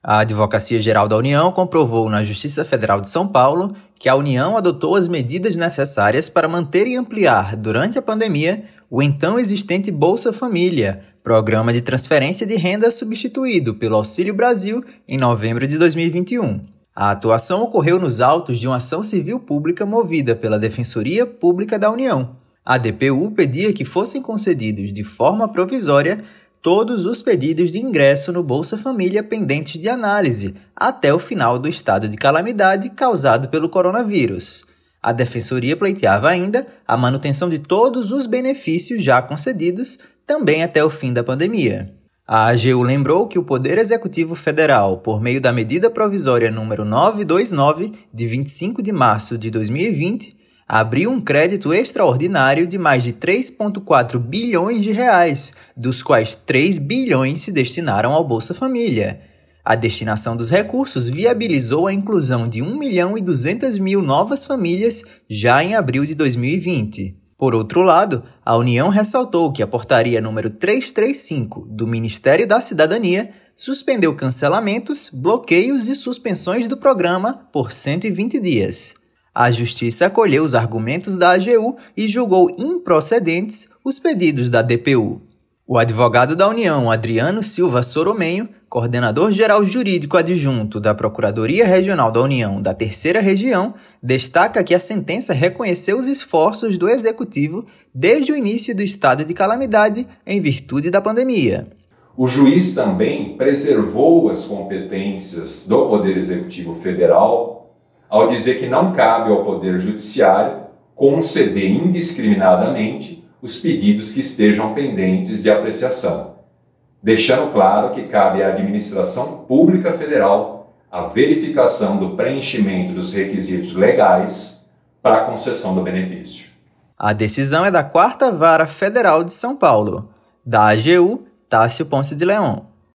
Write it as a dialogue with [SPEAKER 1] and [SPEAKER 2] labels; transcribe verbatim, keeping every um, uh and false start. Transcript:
[SPEAKER 1] A Advocacia Geral da União comprovou na Justiça Federal de São Paulo que a União adotou as medidas necessárias para manter e ampliar, durante a pandemia, o então existente Bolsa Família, programa de transferência de renda substituído pelo Auxílio Brasil em novembro de dois mil e vinte e um. A atuação ocorreu nos autos de uma ação civil pública movida pela Defensoria Pública da União. A D P U pedia que fossem concedidos de forma provisória todos os pedidos de ingresso no Bolsa Família pendentes de análise até o final do estado de calamidade causado pelo coronavírus. A Defensoria pleiteava ainda a manutenção de todos os benefícios já concedidos, também até o fim da pandemia. A A G U lembrou que o Poder Executivo Federal, por meio da medida provisória número novecentos e vinte e nove, de vinte e cinco de março de dois mil e vinte, abriu um crédito extraordinário de mais de três vírgula quatro bilhões de reais, dos quais três bilhões se destinaram ao Bolsa Família. A destinação dos recursos viabilizou a inclusão de um milhão e duzentas mil novas famílias já em abril de dois mil e vinte. Por outro lado, a União ressaltou que a portaria número trezentos e trinta e cinco do Ministério da Cidadania suspendeu cancelamentos, bloqueios e suspensões do programa por cento e vinte dias. A Justiça acolheu os argumentos da A G U e julgou improcedentes os pedidos da D P U. O advogado da União, Adriano Silva Soromenho, coordenador-geral jurídico adjunto da Procuradoria Regional da União da Terceira Região, destaca que a sentença reconheceu os esforços do Executivo desde o início do estado de calamidade em virtude da pandemia.
[SPEAKER 2] O juiz também preservou as competências do Poder Executivo Federal ao dizer que não cabe ao Poder Judiciário conceder indiscriminadamente os pedidos que estejam pendentes de apreciação, deixando claro que cabe à Administração Pública Federal a verificação do preenchimento dos requisitos legais para a concessão do benefício.
[SPEAKER 1] A decisão é da Quarta Vara Federal de São Paulo. Da A G U, Tássio Ponce de Leon.